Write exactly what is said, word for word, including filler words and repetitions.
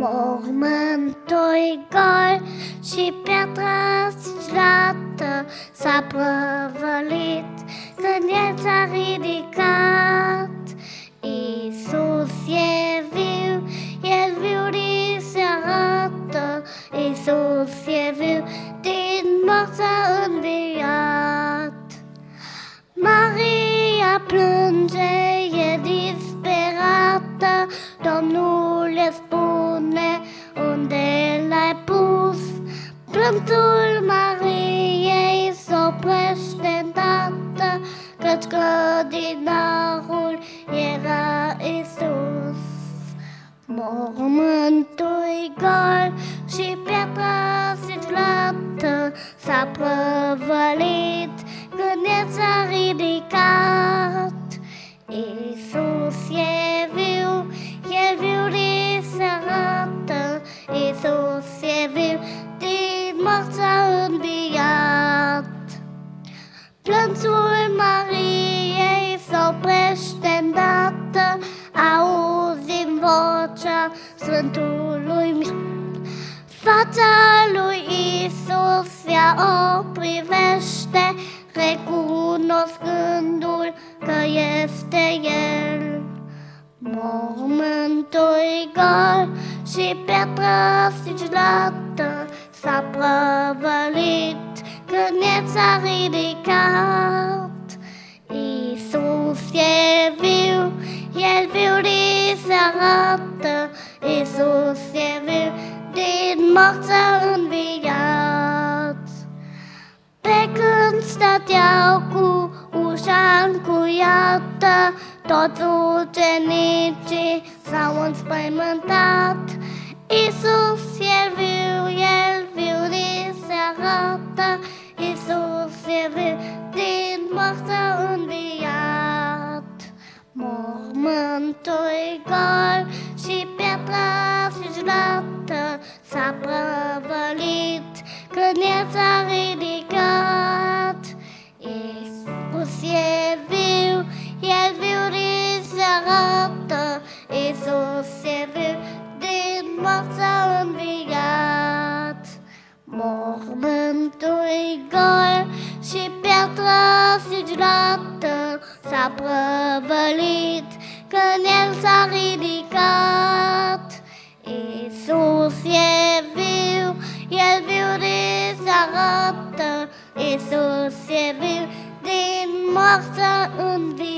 Mormântul gol și piatra sfilată s-a prăvălit când El s-a ridicat. Iisus e viu, El viu ni se arată, Iisus e viu, din morți s-a înviat. Maria plânge, e disperată, Domnul le spune, unde l-ai pus? Plânsul Mariei s-oprește îndată, căci grădinarul era Iisus. Mormântul gol și piatra sigilată s-a prăvălit când El s-a ridicat. Iisus e viu, El viu ni se arată, Iisus e viu, din morți s-a înviat. Plânsul Mariei s-oprește îndată, auzim vocea Sfântului Mihail. Fața lui Iisus ea o privește, recunoscându-l că este El. Mormântul gol și piatra sigilată s-a prăvălit când El s-a ridicat. Iisus e viu, El viu ni se arată, Iisus e viu, din morți s-a înviat. Pe când stăteau cu ușa încuiată, toți ucenicii s-au înspăimântat. Iisus e viu, El viu ni se arată, Iisus e viu, din morți s-a înviat. Mormântul gol și piatra sigilată s-a prăvălit când El s-a ridicat. Iisus e viu, El viu ni se arată, Iisus e viu, din morți s-a înviat. Mormântul gol și piatra sigilată s-a prăvălit când El s-a ridicat. Iisus e viu, El viu ni se arată, Iisus e viu, din morți s-a înviat.